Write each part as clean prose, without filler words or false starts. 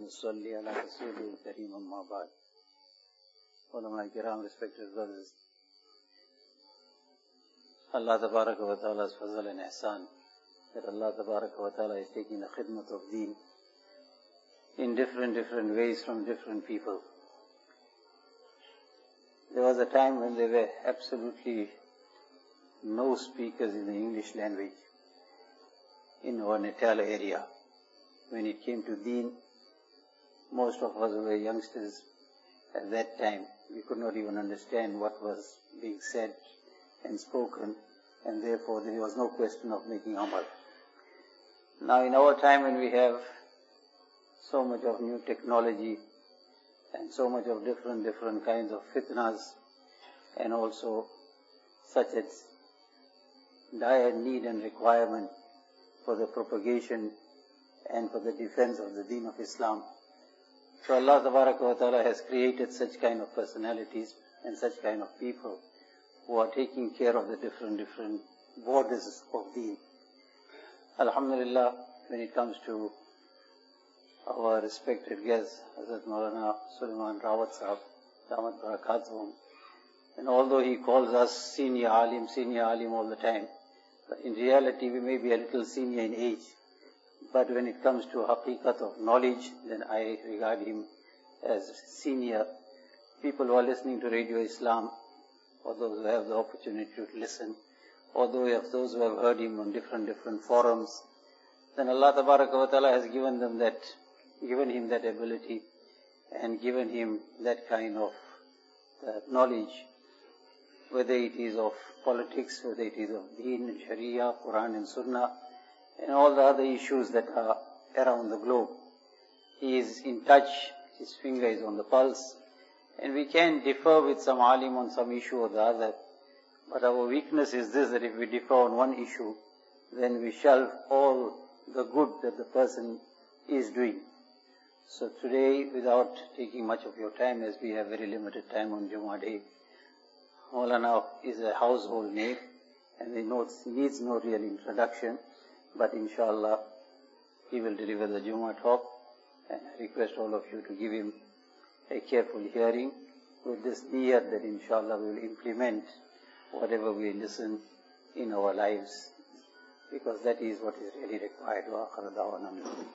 ونصلي على رسوله الكريم أما بعد. Ulama kiram, respected brothers, Allah Tabaraka wa Ta'ala's fazal and ihsan, that Allah Tabaraka wa Ta'ala is taking the khidmat of deen in different ways from different people. There was a time when there were absolutely no speakers in the English language in our Natal area. When it came to deen, most of us were youngsters at that time. We could not even understand what was being said and spoken, and therefore there was no question of making amal. Now in our time, when we have so much of new technology and so much of different kinds of fitnas, and also such as dire need and requirement for the propagation and for the defense of the deen of Islam. So Allah Ta'ala has created such kind of personalities and such kind of people who are taking care of the different borders of deen. Alhamdulillah, when it comes to our respected guest, Hazrat Maulana Sulaiman Rawat Sahab, Damat Barakatuhum, and although he calls us senior alim all the time, but in reality we may be a little senior in age. But when it comes to haqiqat of knowledge, then I regard him as senior. People who are listening to Radio Islam, or those who have the opportunity to listen, or those who have heard him on different forums, then Allah Ta'ala has given him that ability and given him that kind of knowledge, whether it is of politics, whether it is of deen and sharia, Quran and Sunnah, and all the other issues that are around the globe. He is in touch, his finger is on the pulse, and we can differ with some alim on some issue or the other, but our weakness is this, that if we differ on one issue, then we shelve all the good that the person is doing. So today, without taking much of your time, as we have very limited time on Jummah Day, Maulana is a household name, and he needs no real introduction. But inshallah, he will deliver the Jummah talk, and I request all of you to give him a careful hearing with this niyat that inshallah we will implement whatever we listen in our lives, because that is what is really required. Wa akhir da'wana.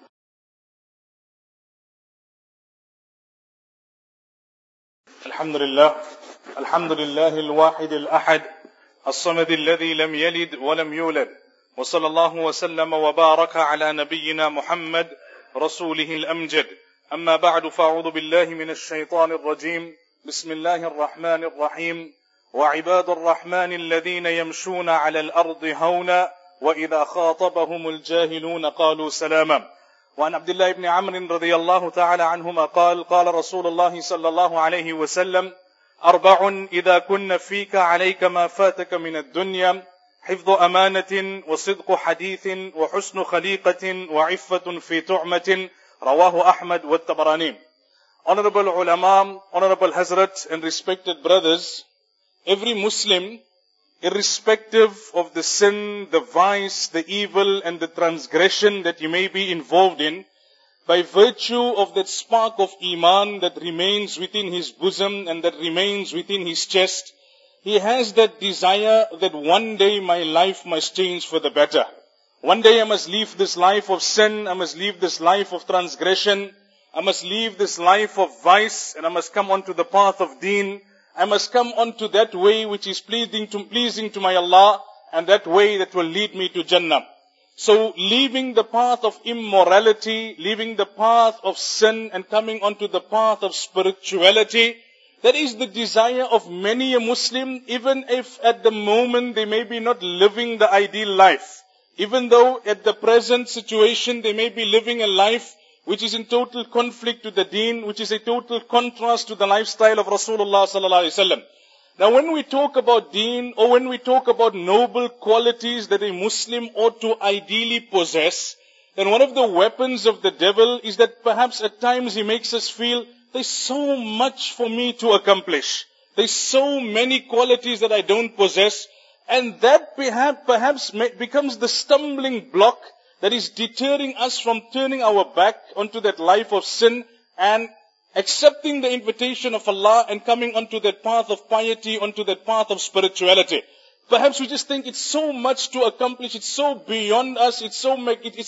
الحمد لله الواحد الأحد الصمد الذي لم يلد ولم يولد وصلى الله وسلم وبارك على نبينا محمد رسوله الأمجد. أما بعد، فأعوذ بالله من الشيطان الرجيم. بسم الله الرحمن الرحيم. وعباد الرحمن الذين يمشون على الأرض هونا وإذا خاطبهم الجاهلون قالوا سلاما. وعن عبد الله بن عمرو رضي الله تعالى عنهما قال: قال رسول الله صلى الله عليه وسلم: أربع إذا كن فيك عليك ما فاتك من الدنيا: حفظ أمانة وصدق حديث وحسن خليقة وعفة في طعمة. رواه أحمد والطبراني. Honorable ulama, honorable hazrat, and respected brothers, every Muslim, irrespective of the sin, the vice, the evil and the transgression that he may be involved in, by virtue of that spark of iman that remains within his bosom and that remains within his chest, he has that desire that one day my life must change for the better. One day I must leave this life of sin, I must leave this life of transgression, I must leave this life of vice, and I must come onto the path of deen. I must come onto that way which is pleasing to my Allah, and that way that will lead me to Jannah. So leaving the path of immorality, leaving the path of sin and coming onto the path of spirituality, that is the desire of many a Muslim, even if at the moment they may be not living the ideal life. Even though at the present situation they may be living a life which is in total conflict to the deen, which is a total contrast to the lifestyle of Rasulullah sallallahu alaihi wasallam. Now when we talk about deen, or when we talk about noble qualities that a Muslim ought to ideally possess, then one of the weapons of the devil is that perhaps at times he makes us feel there's so much for me to accomplish. There's so many qualities that I don't possess, and that perhaps becomes the stumbling block that is deterring us from turning our back onto that life of sin and accepting the invitation of Allah and coming onto that path of piety, onto that path of spirituality. Perhaps we just think it's so much to accomplish, it's so beyond us, it's so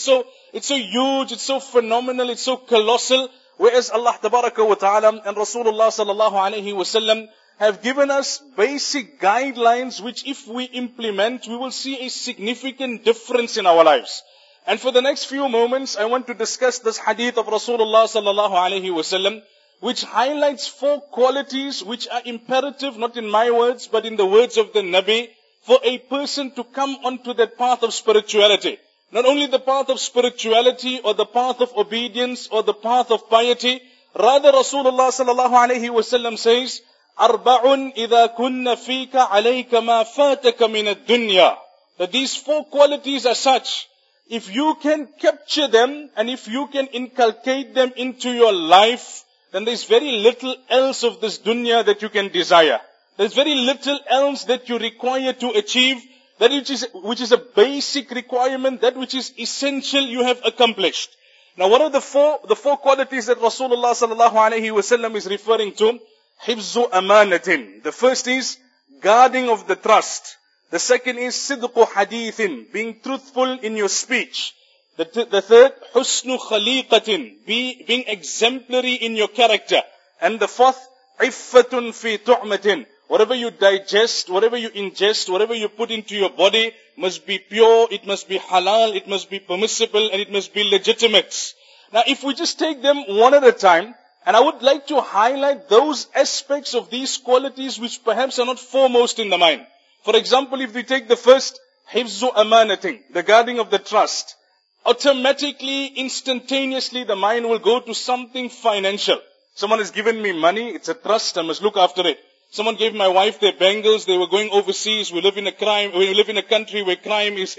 huge, it's so phenomenal, it's so colossal. Whereas Allah Tabaraka wa Ta'ala and Rasulullah Sallallahu Alaihi Wasallam have given us basic guidelines which if we implement, we will see a significant difference in our lives. And for the next few moments, I want to discuss this hadith of Rasulullah Sallallahu Alaihi Wasallam, which highlights 4 qualities which are imperative, not in my words, but in the words of the Nabi, for a person to come onto that path of spirituality. Not only the path of spirituality or the path of obedience or the path of piety, rather Rasulullah Sallallahu Alaihi Wasallam says, أَرْبَعٌ إِذَا كُنَّ فِيكَ عَلَيْكَ مَا فَاتَكَ مِنَ الدُّنْيَا. That these 4 qualities are such, if you can capture them and if you can inculcate them into your life, then there's very little else of this dunya that you can desire. There's very little else that you require to achieve, that which is a basic requirement, that which is essential you have accomplished. Now what are the four qualities that Rasulullah Sallallahu Alaihi Wasallam is referring to? Hifzu amanatin. The first is guarding of the trust. The second is sidqu hadithin, being truthful in your speech. The third, husnu khaliqatin, being exemplary in your character. And the fourth, iffatun fi tu'matin. Whatever you digest, whatever you ingest, whatever you put into your body must be pure, it must be halal, it must be permissible, and it must be legitimate. Now if we just take them one at a time, and I would like to highlight those aspects of these qualities which perhaps are not foremost in the mind. For example, if we take the first, hifzu amanatin, the guarding of the trust, automatically, instantaneously, the mind will go to something financial. Someone has given me money, it's a trust, I must look after it. Someone gave my wife their bangles, they were going overseas, we live in a country where crime is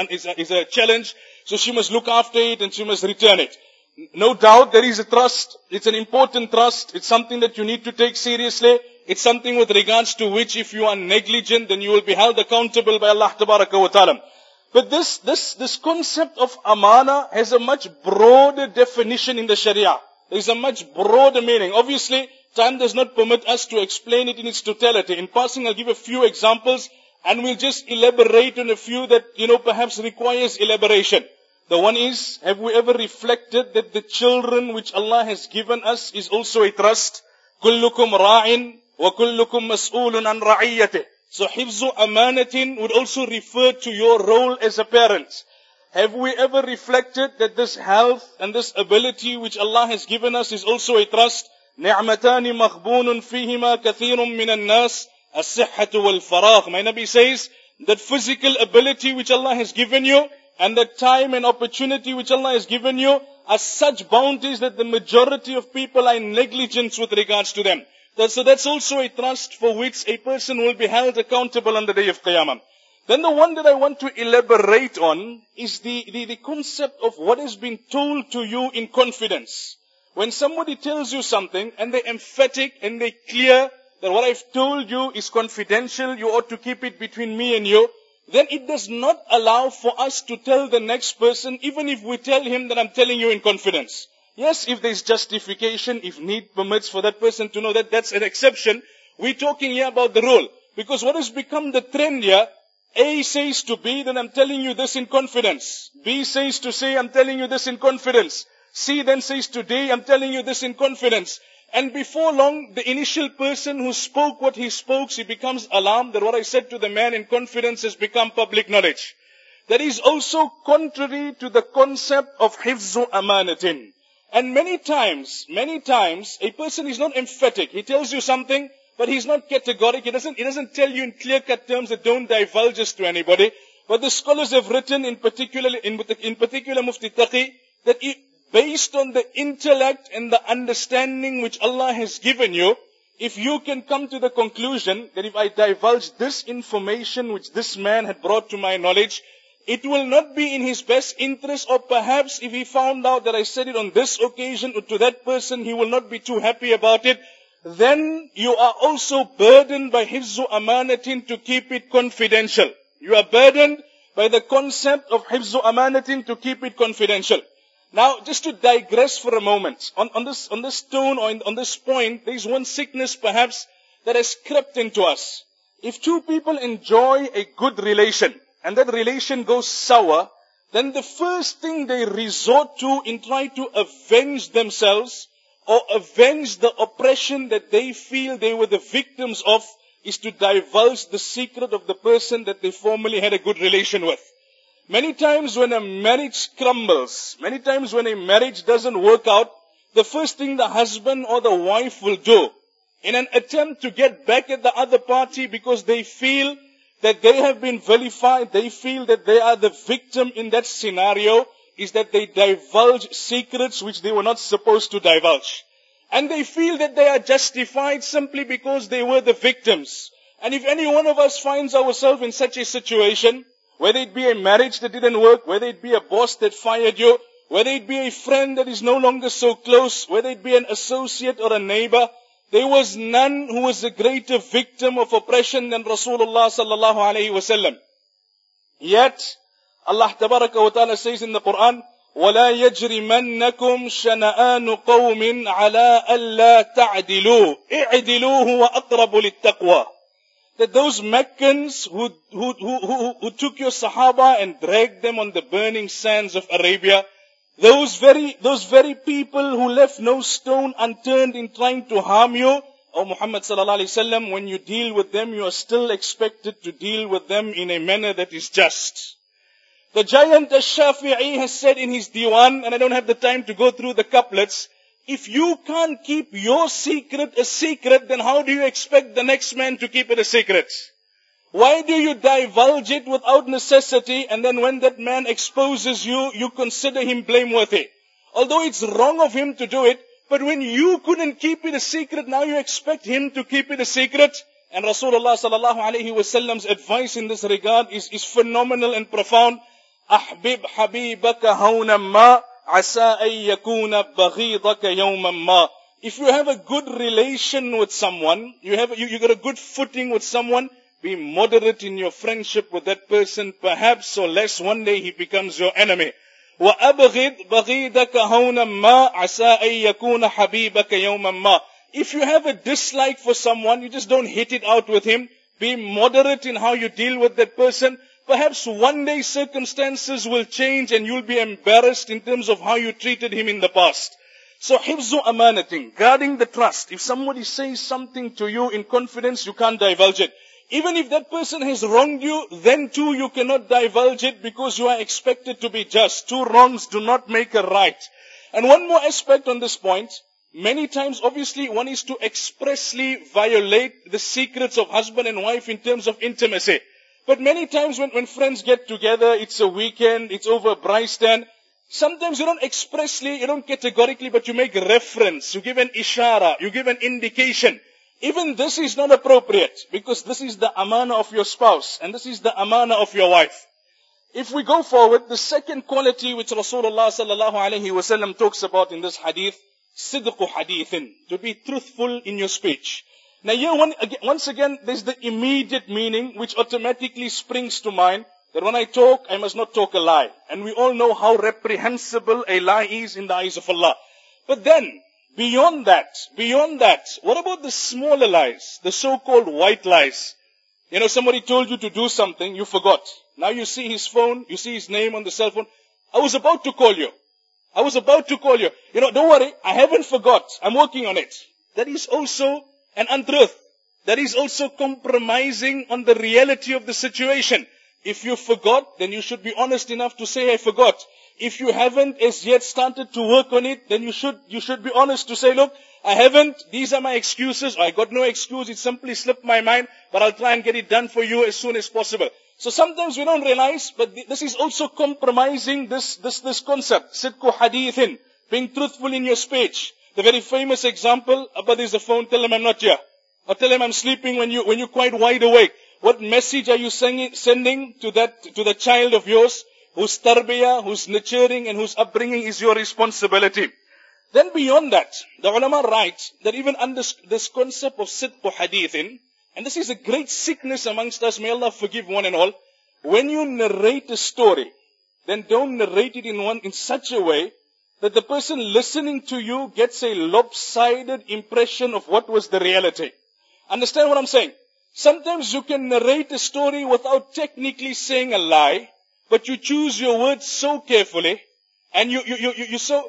a challenge, so she must look after it and she must return it. No doubt there is a trust, it's an important trust, it's something that you need to take seriously, it's something with regards to which if you are negligent, then you will be held accountable by Allah Tabaraka wa Ta'ala. But this concept of amana has a much broader definition in the Sharia. There is a much broader meaning. Obviously, time does not permit us to explain it in its totality. In passing, I'll give a few examples and we'll just elaborate on a few that, perhaps requires elaboration. The one is, have we ever reflected that the children which Allah has given us is also a trust? Kullukum ra'in wa kullukum mas'ulun an ra'iyyatih. So hifzu amanatin would also refer to your role as a parent. Have we ever reflected that this health and this ability which Allah has given us is also a trust? نعمتان مغبون فيهما كثير من الناس الصحة والفراغ. My Nabi says that physical ability which Allah has given you and the time and opportunity which Allah has given you are such bounties that the majority of people are in negligence with regards to them. So that's also a trust for which a person will be held accountable on the day of Qiyamah. Then the one that I want to elaborate on is the concept of what has been told to you in confidence. When somebody tells you something and they're emphatic and they're clear that what I've told you is confidential, you ought to keep it between me and you, then it does not allow for us to tell the next person, even if we tell him that I'm telling you in confidence. Yes, if there's justification, if need permits for that person to know that, that's an exception. We're talking here about the rule. Because what has become the trend here, A says to B, then I'm telling you this in confidence. B says to C, I'm telling you this in confidence. C then says to D, I'm telling you this in confidence. And before long, the initial person who spoke what he spoke, he becomes alarmed that what I said to the man in confidence has become public knowledge. That is also contrary to the concept of hifzu amanatin. And many times, a person is not emphatic. He tells you something, but he's not categoric. He doesn't tell you in clear-cut terms that don't divulge this to anybody. But the scholars have written, in particular Mufti Taqi, that based on the intellect and the understanding which Allah has given you, if you can come to the conclusion that if I divulge this information which this man had brought to my knowledge, it will not be in his best interest, or perhaps if he found out that I said it on this occasion or to that person, he will not be too happy about it, then you are also burdened by hifzu amanatin to keep it confidential. You are burdened by the concept of hifzu amanatin, to keep it confidential. Now, just to digress for a moment, on this tone or on this point, there is one sickness perhaps that has crept into us. If two people enjoy a good relation, and that relation goes sour, then the first thing they resort to in trying to avenge themselves or avenge the oppression that they feel they were the victims of is to divulge the secret of the person that they formerly had a good relation with. Many times when a marriage crumbles, many times when a marriage doesn't work out, the first thing the husband or the wife will do, in an attempt to get back at the other party because they feel that they have been vilified, they feel that they are the victim in that scenario, is that they divulge secrets which they were not supposed to divulge. And they feel that they are justified simply because they were the victims. And if any one of us finds ourselves in such a situation, whether it be a marriage that didn't work, whether it be a boss that fired you, whether it be a friend that is no longer so close, whether it be an associate or a neighbor, there was none who was a greater victim of oppression than Rasulullah sallallahu alayhi wasallam. Yet, Allah tabaraka wa ta'ala says in the Quran, وَلَا يَجْرِمَنَّكُمْ شَنَآنُ قَوْمٍ عَلَىٰ أَلَّا تَعْدِلُوا اِعْدِلُوا هُوَ أَقْرَبُ لِلتَّقْوَى. That those Meccans who took your Sahaba and dragged them on the burning sands of Arabia, those very people who left no stone unturned in trying to harm you, O Muhammad sallallahu alaihi wasallam, when you deal with them, you are still expected to deal with them in a manner that is just. The giant Ash-Shafi'i has said in his diwan, and I don't have the time to go through the couplets, if you can't keep your secret a secret, then how do you expect the next man to keep it a secret? Why do you divulge it without necessity, and then when that man exposes you, you consider him blameworthy? Although it's wrong of him to do it, but when you couldn't keep it a secret, now you expect him to keep it a secret? And Rasulullah sallallahu alayhi wasallam's advice in this regard is phenomenal and profound. أحبب حبيبك هونا ما عسى أن يكون بغيضك يوما ما. If you have a good relation with someone, you got a good footing with someone, be moderate in your friendship with that person, perhaps or less one day he becomes your enemy. وأبغض بغيضك هونا ما عسى أن يكون حبيبك يوما ما. If you have a dislike for someone, you just don't hit it out with him. Be moderate in how you deal with that person. Perhaps one day circumstances will change and you'll be embarrassed in terms of how you treated him in the past. So, hifzu amanatin, guarding the trust. If somebody says something to you in confidence, you can't divulge it. Even if that person has wronged you, then too you cannot divulge it because you are expected to be just. Two wrongs do not make a right. And one more aspect on this point. Many times, obviously, one is to expressly violate the secrets of husband and wife in terms of intimacy. But many times when friends get together, it's a weekend, it's over a braai stand, sometimes you don't expressly, you don't categorically, but you make reference, you give an ishara, you give an indication. Even this is not appropriate, because this is the amana of your spouse, and this is the amana of your wife. If we go forward, the second quality which Rasulullah sallallahu alayhi wasallam talks about in this hadith, sidqu hadithin, to be truthful in your speech. Now here, once again, there's the immediate meaning which automatically springs to mind, that when I talk, I must not talk a lie. And we all know how reprehensible a lie is in the eyes of Allah. But then, beyond that, what about the smaller lies, the so-called white lies? You know, somebody told you to do something, you forgot. Now you see his phone, you see his name on the cell phone. I was about to call you. You know, don't worry, I haven't forgot. I'm working on it. That is also an untruth. That is also compromising on the reality of the situation. If you forgot, then you should be honest enough to say, I forgot. If you haven't as yet started to work on it, then you should be honest to say, look, I haven't, these are my excuses, I got no excuse, it simply slipped my mind, but I'll try and get it done for you as soon as possible. So sometimes we don't realize, but this is also compromising this concept, sidqu hadithin, being truthful in your speech. The very famous example, Abba, there's a phone, tell him I'm not here. Or tell him I'm sleeping when you're quite wide awake. What message are you sending to the child of yours, whose tarbiyah, whose nurturing and whose upbringing is your responsibility? Then beyond that, the ulama write that even under this concept of sidqu hadithin, and this is a great sickness amongst us, may Allah forgive one and all, when you narrate a story, then don't narrate it in such a way that the person listening to you gets a lopsided impression of what was the reality. Understand what I'm saying? Sometimes you can narrate a story without technically saying a lie, but you choose your words so carefully, and you're so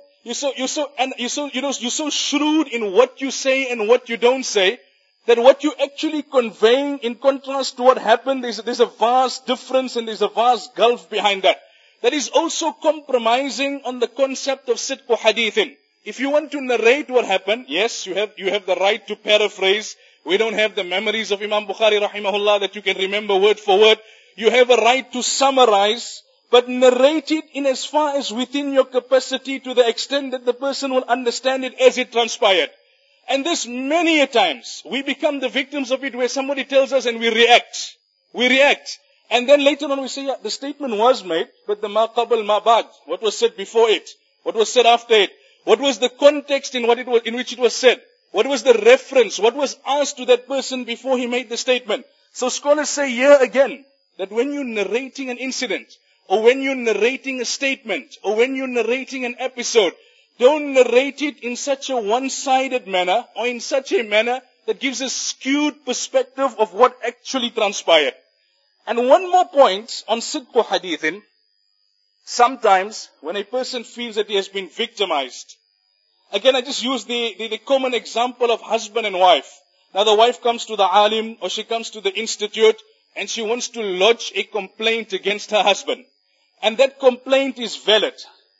shrewd in what you say and what you don't say, that what you're actually conveying in contrast to what happened, there's a vast difference and there's a vast gulf behind that. That is also compromising on the concept of sidqu hadithin. If you want to narrate what happened, yes, you have the right to paraphrase. We don't have the memories of Imam Bukhari rahimahullah that you can remember word for word. You have a right to summarize, but narrate it in as far as within your capacity, to the extent that the person will understand it as it transpired. And this many a times, we become the victims of it, where somebody tells us and we react. We react. And then later on we say, yeah, the statement was made, but the ma qabl ma ba'd, what was said before it, what was said after it, what was the context in which it was said, what was the reference, what was asked to that person before he made the statement. So scholars say here again, that when you're narrating an incident, or when you're narrating a statement, or when you're narrating an episode, don't narrate it in such a one-sided manner, or in such a manner that gives a skewed perspective of what actually transpired. And one more point on sidqu hadithin. Sometimes, when a person feels that he has been victimized, again I just use the common example of husband and wife. Now the wife comes to the alim, or she comes to the institute, and she wants to lodge a complaint against her husband. And that complaint is valid.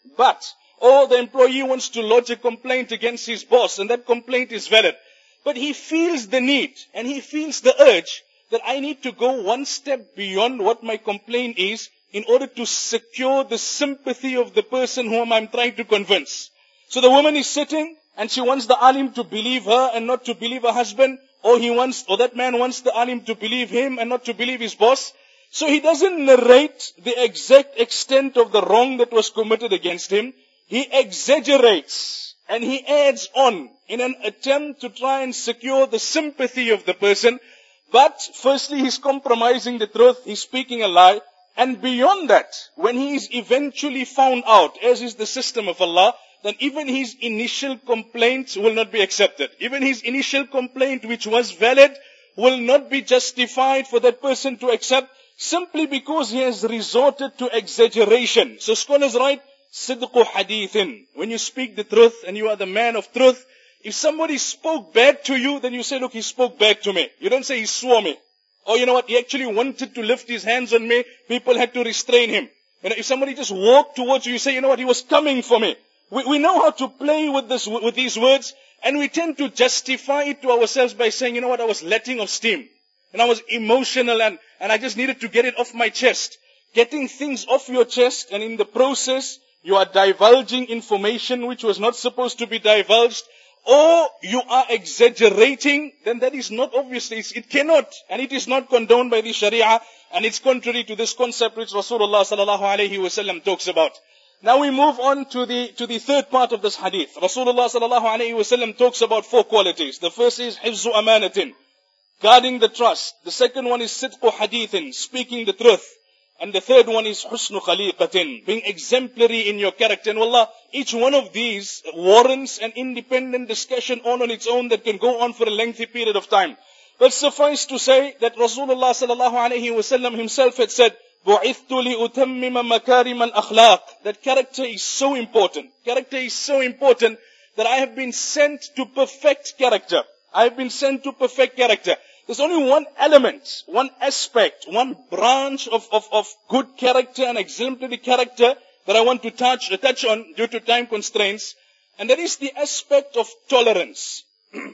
Or the employee wants to lodge a complaint against his boss, and that complaint is valid. But he feels the need, and he feels the urge, that I need to go one step beyond what my complaint is, in order to secure the sympathy of the person whom I'm trying to convince. So the woman is sitting, and she wants the alim to believe her and not to believe her husband, or that man wants the alim to believe him and not to believe his boss. So he doesn't narrate the exact extent of the wrong that was committed against him. He exaggerates and he adds on in an attempt to try and secure the sympathy of the person. But firstly, he's compromising the truth, he's speaking a lie. And beyond that, when he is eventually found out, as is the system of Allah, then even his initial complaint will not be accepted. Even his initial complaint, which was valid, will not be justified for that person to accept, simply because he has resorted to exaggeration. So scholars write, sidqu hadithin. When you speak the truth and you are the man of truth, if somebody spoke bad to you, then you say, look, he spoke bad to me. You don't say he swore me. Or you know what, he actually wanted to lift his hands on me, people had to restrain him. You know, if somebody just walked towards you, you say, you know what, he was coming for me. We know how to play with these words, and we tend to justify it to ourselves by saying, you know what, I was letting off steam. And I was emotional and I just needed to get it off my chest. Getting things off your chest, and in the process, you are divulging information which was not supposed to be divulged, or you are exaggerating, then that is not obviously, it cannot, and it is not condoned by the Sharia, and it's contrary to this concept which Rasulullah sallallahu alaihi wasallam talks about. Now we move on to the third part of this hadith. Rasulullah sallallahu alaihi wasallam talks about 4 qualities. The first is hifzu amanatin, guarding the trust. The second one is sidqu hadithin, speaking the truth. And the third one is husnu khaliqatin, being exemplary in your character. And wallah, each one of these warrants an independent discussion on its own that can go on for a lengthy period of time. But suffice to say that Rasulullah sallallahu alaihi wasallam himself had said, بُعِثْتُ لِأُتَمِّمَ مَكَارِمَ الْأَخْلَاقِ. That character is so important. Character is so important that I have been sent to perfect character. I have been sent to perfect character. There's only one element, one aspect, one branch of good character and exemplary character that I want to touch on due to time constraints, and that is the aspect of tolerance.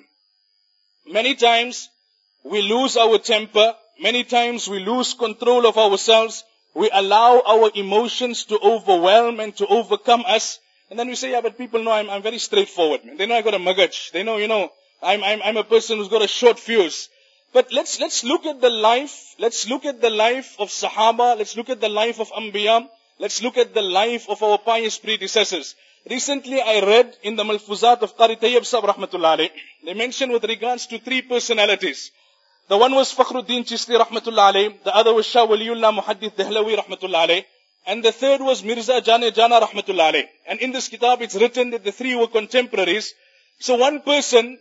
Many times we lose our temper, many times we lose control of ourselves, we allow our emotions to overwhelm and to overcome us, and then we say, yeah, but people know I'm very straightforward, man. They know I got a magaj. They know, I'm a person who's got a short fuse. But let's look at the life, of Sahaba, let's look at the life of Anbiya, let's look at the life of our pious predecessors. Recently I read in the Malfuzat of Qari Tayyib Sahib rahmatullah alayh, they mentioned with regards to 3 personalities. The one was Fakhruddin Chishti rahmatullah alayh. The other was Shah Waliullah Muhaddith Dehlawi rahmatullah alayh. And the third was Mirza Jane Jana rahmatullah alayh. And in this kitab it's written that the three were contemporaries. So one person,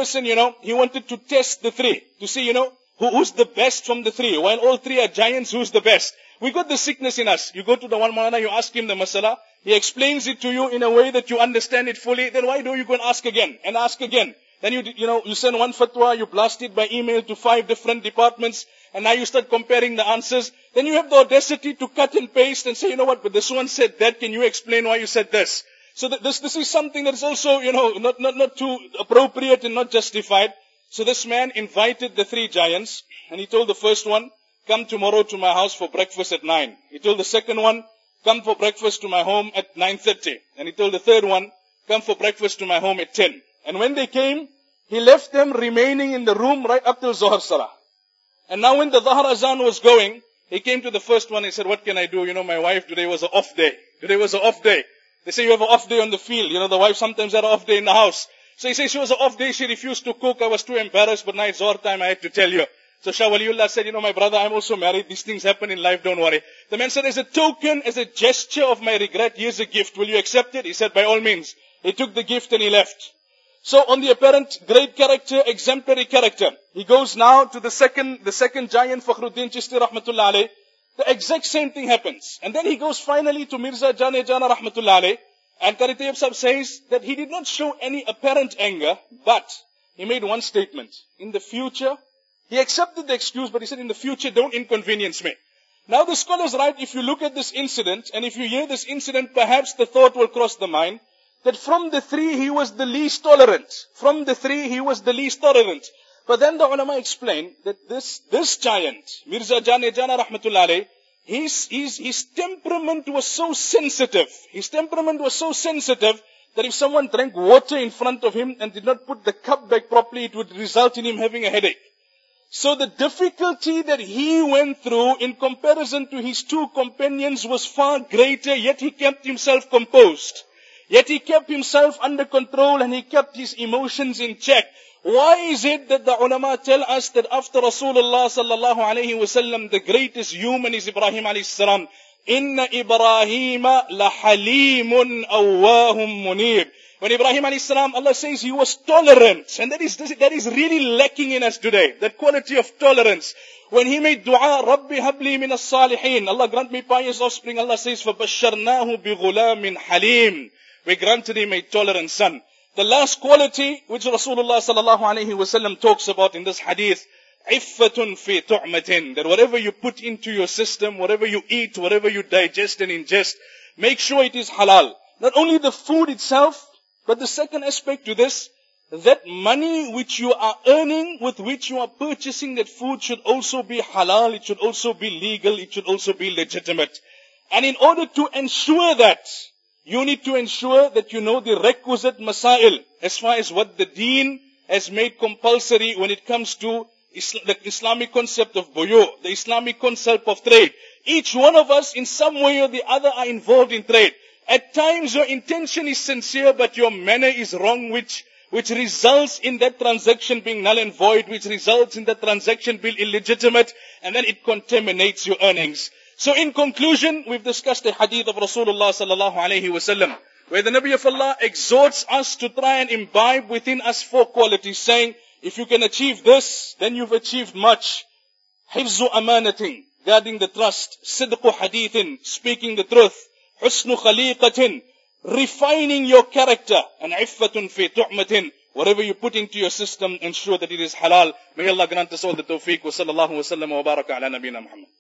he wanted to test the three. To see, who's the best from the three. While all three are giants, who's the best? We got the sickness in us. You go to the one Maulana, you ask him the masala. He explains it to you in a way that you understand it fully. Then why don't you go and ask again? And ask again. Then you send one fatwa, you blast it by email to 5 different departments. And now you start comparing the answers. Then you have the audacity to cut and paste and say, but this one said that. Can you explain why you said this? So this is something that is also, not too appropriate and not justified. So this man invited the three giants. And he told the first one, come tomorrow to my house for breakfast at 9. He told the second one, come for breakfast to my home at 9:30. And he told the third one, come for breakfast to my home at 10. And when they came, he left them remaining in the room right up till Zohar Salah. And now when the Dhahar Azan was going, he came to the first one and said, what can I do? My wife today was an off day. Today was an off day. They say you have an off day on the field. The wife sometimes had an off day in the house. So he says she was an off day. She refused to cook. I was too embarrassed, but now it's Zohar time. I had to tell you. So Shah Waliullah said, my brother, I'm also married. These things happen in life. Don't worry. The man said, as a token, as a gesture of my regret, here's a gift. Will you accept it? He said, by all means. He took the gift and he left. So on the apparent great character, exemplary character, he goes now to the second giant, Fakhruddin Chishti rahmatullah alayh. The exact same thing happens. And then he goes finally to Mirza Jane Jana rahmatullah alayh. And Qari Tayyib Sahib says that he did not show any apparent anger, but he made one statement. In the future, he accepted the excuse, but he said, in the future, don't inconvenience me. Now the scholars write, if you look at this incident, and if you hear this incident, perhaps the thought will cross the mind, that from the three, he was the least tolerant. From the three, he was the least tolerant. But then the ulama explained that this giant, Mirza Jane Jana rahmatullah alayh, his temperament was so sensitive. His temperament was so sensitive that if someone drank water in front of him and did not put the cup back properly, it would result in him having a headache. So the difficulty that he went through in comparison to his two companions was far greater, yet he kept himself composed. Yet he kept himself under control and he kept his emotions in check. Why is it that the ulama tell us that after Rasulullah sallallahu alayhi wasallam, the greatest human is Ibrahim alayhi salam? Inna Ibrahima la halimun awwahum munib. When Ibrahim alayhi salam, Allah says he was tolerant. And that is really lacking in us today. That quality of tolerance. When he made dua, Rabbi habli min as-salihin. Allah grant me pious offspring. Allah says, فَبَشَّرْنَاهُ بِغُلَامٍ حَلِيمٍ. We granted him a tolerant son. The last quality which Rasulullah sallallahu alayhi wasallam talks about in this hadith, عِفَّةٌ فِي تُعْمَةٍ. That whatever you put into your system, whatever you eat, whatever you digest and ingest, make sure it is halal. Not only the food itself, but the second aspect to this, that money which you are earning, with which you are purchasing that food should also be halal, it should also be legal, it should also be legitimate. And in order to ensure that, you need to ensure that you know the requisite masail, as far as what the deen has made compulsory when it comes to the Islamic concept of buyu, the Islamic concept of trade. Each one of us in some way or the other are involved in trade. At times your intention is sincere, but your manner is wrong, which results in that transaction being null and void, which results in that transaction being illegitimate, and then it contaminates your earnings. So in conclusion, we've discussed the hadith of Rasulullah sallallahu alayhi wasallam, where the Nabi of Allah exhorts us to try and imbibe within us 4 qualities, saying, if you can achieve this, then you've achieved much. Hifzu amanatin, guarding the trust. Sidqu hadithin, speaking the truth. Husnu khaliqatin, refining your character. And iffatun fi tu'matin, whatever you put into your system, ensure that it is halal. May Allah grant us all the tawfiq. Wa sallallahu wa sallam wa baraka ala nabina Muhammad.